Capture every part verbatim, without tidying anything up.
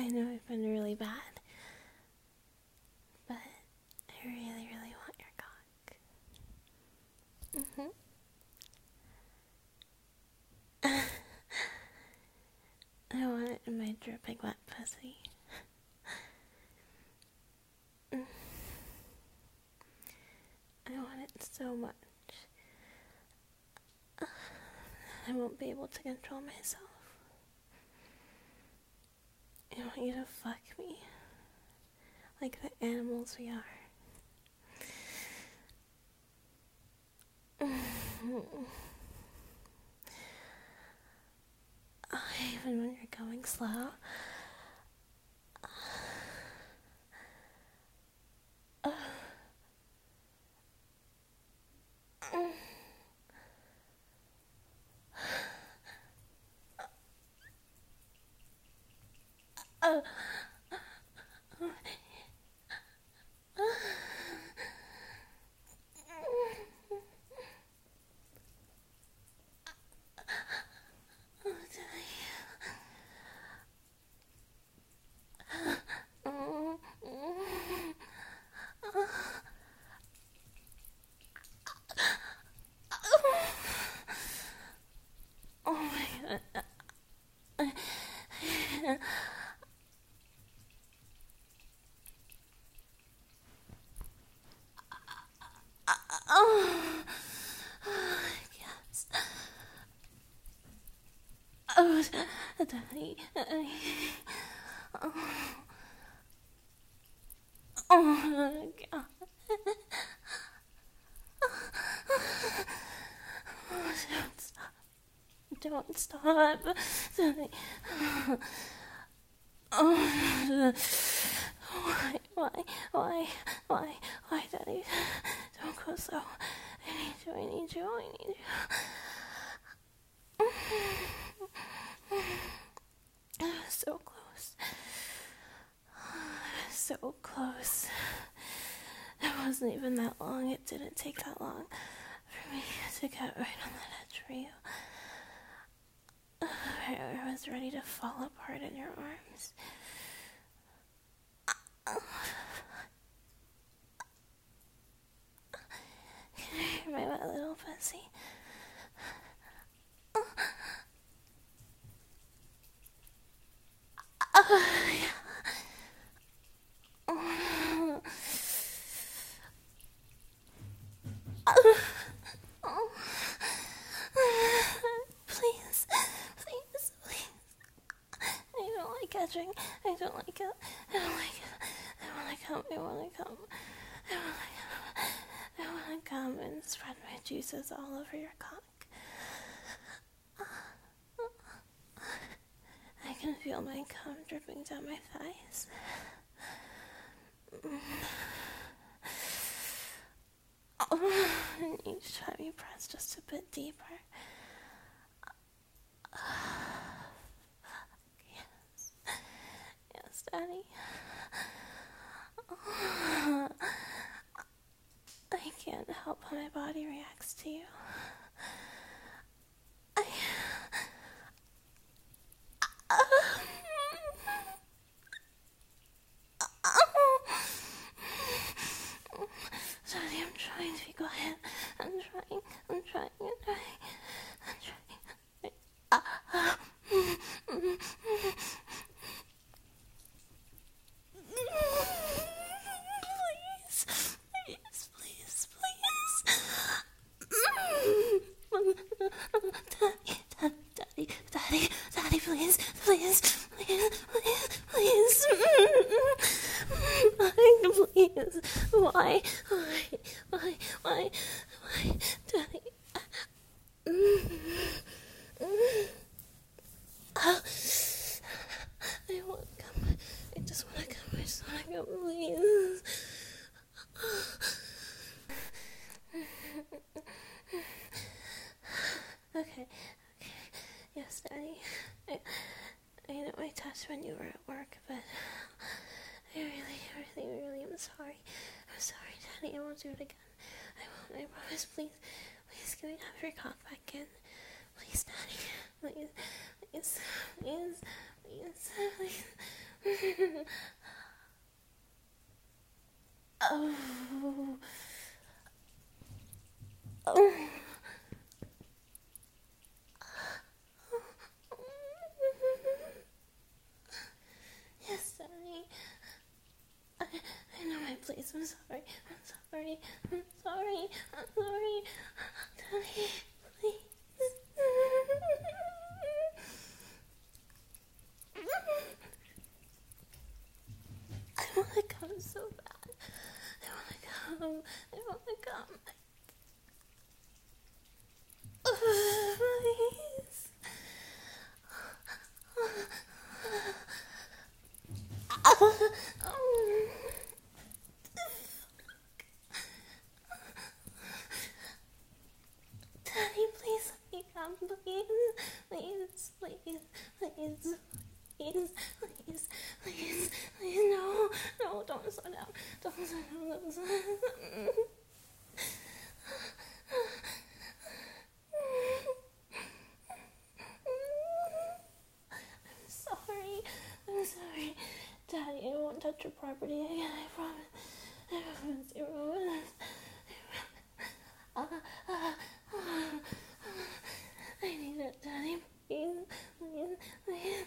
know I've been really bad, but I really, really want your cock. Mm-hmm. I want it in my dripping wet pussy. I want it so much. I won't be able to control myself. I want you to fuck me like the animals we are. Even when you're going slow. Uh, uh, oh my god. Oh, yes. Oh, Daddy. Oh, oh god. Oh, don't stop. Don't stop. Daddy. Oh, why, why, why, why, why, Daddy? Don't go so. I need you, I need you, I need you. I was so close. I was so close. It wasn't even that long. It didn't take that long for me to get right on that edge for you. I was ready to fall apart in your arms. Can you hear my wet little pussy? Oh, yeah. Oh. Oh. Please, please, please. I don't like catching. I don't like it. I don't like it. I want to come. I want to come. I want to come. I want to come and spread my juices all over your cock. I can feel my cum dripping down my thighs. Oh, and each time you press just a bit deeper. Yes. Yes, Daddy. Oh, I can't help how my body reacts to you. I... Daddy, I'm trying to be quiet. I'm trying, I'm trying, I'm trying, I'm trying. Ah. Please, please, please, please. Daddy, daddy, daddy, daddy, please, please, please, please, please. Please, why, why, why, why, why, Daddy? I want to come. I just want to come. I just want to come, please. Okay, okay. Yes, Daddy. I, I know I touched when you were at work, but I really, really, really am sorry. I'm sorry, Daddy. I won't do it again. I won't. I promise. Please, please, can we have your cock back in? Please, Daddy. please, please, please, please, please. Oh. Oh. Yes, Daddy. I, I know my place. I'm sorry. I'm sorry. I'm sorry. I'm sorry. Daddy, please. I want to come so bad. I want to come. I want to come. Please. Daddy, please let me come, please. Please, please, please, please, please, please, please, no, no, don't slow down, don't slow down, don't slow down. I'm sorry, I'm sorry. Daddy, I won't touch your property again, I promise. I promise, I promise. I promise. Uh, uh, uh, I need it, Daddy, please, please, please.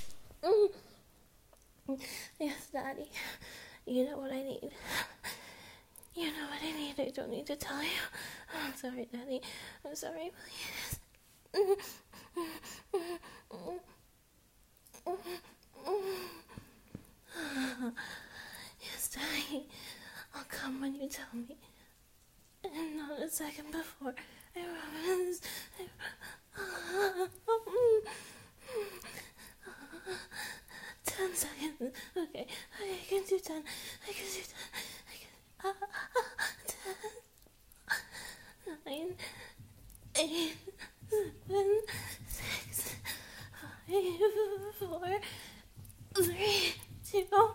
Mm. Yes, Daddy, you know what I need. You know what I need, I don't need to tell you. I'm sorry, Daddy, I'm sorry, please. Yes, Daddy, I'll come when you tell me. And not a second before. I promise. I promise. Ten seconds. Okay, I can do ten. I can do ten. I can. Uh, ten. Nine. Eight. Seven. Six. Five. Four. Three. Two. One.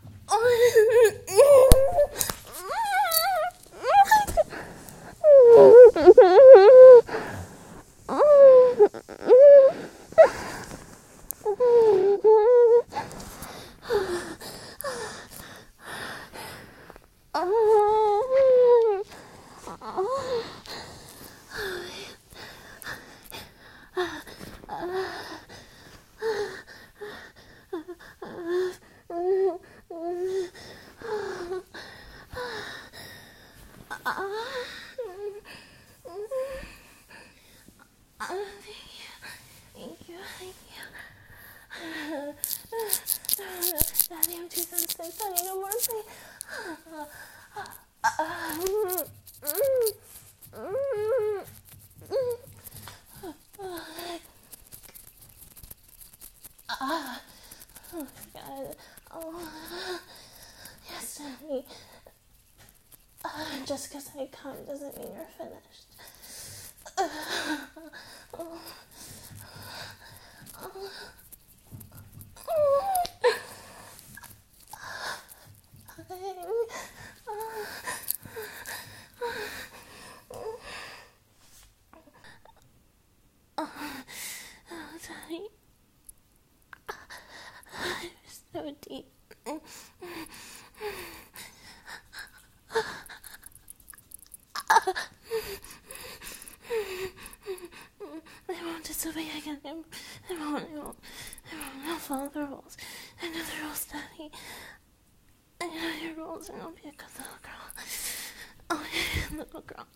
Daddy, I'm too sensitive. Daddy, no more, please. Oh my God. Oh. Yes, Daddy. Uh, just because I come doesn't mean you're finished. Uh, oh. Oh. Daddy, you're so deep. I won't disobey again. I won't, I won't, I won't. I'll follow the rules. I know the rules, Daddy. I know your rules, and I'll be a good little girl. Oh, yeah, little girl.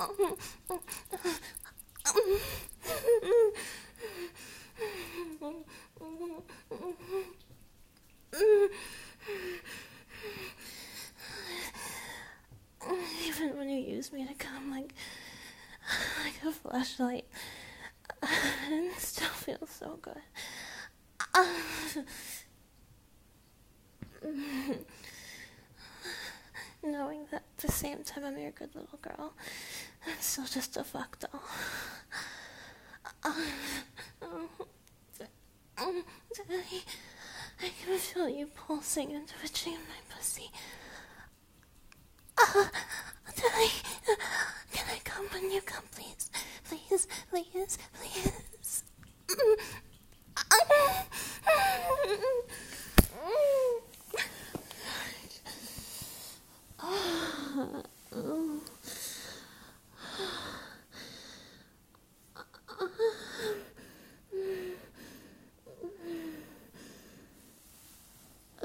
Even when you use me to come like, like a flashlight, it still feels so good. Knowing that at the same time I'm your good little girl, I'm still just a fuck doll. Daddy, I can feel you pulsing and twitching in my pussy. Uh, Daddy, can I come when you come, please? Please, please, please.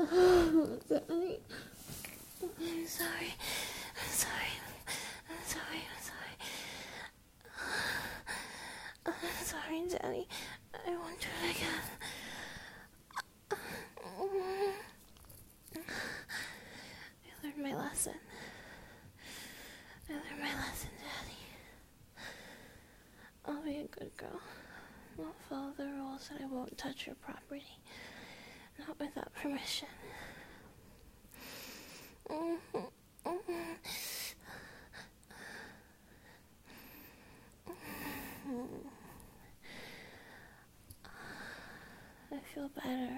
Oh, Daddy. I'm sorry. I'm sorry. I'm sorry. I'm sorry. I'm sorry, Daddy. I won't do it again. I learned my lesson. I learned my lesson, Daddy. I'll be a good girl. I'll follow the rules and I won't touch your property. Not without permission. I feel better.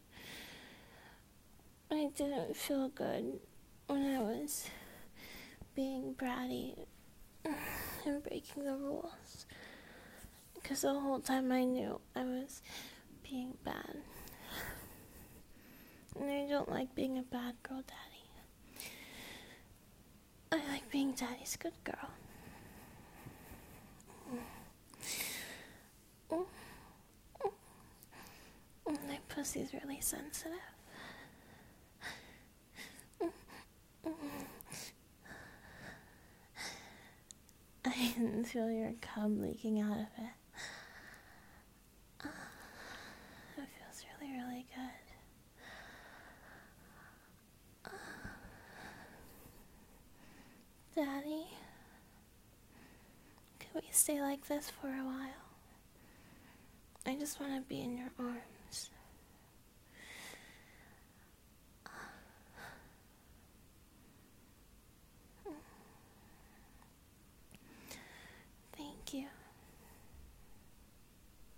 I didn't feel good when I was being bratty and breaking the rules. Because the whole time I knew I was being bad. And I don't like being a bad girl, Daddy. I like being Daddy's good girl. My pussy's really sensitive. I can feel your cum leaking out of it. It feels really, really good. Daddy, can we stay like this for a while? I just want to be in your arms.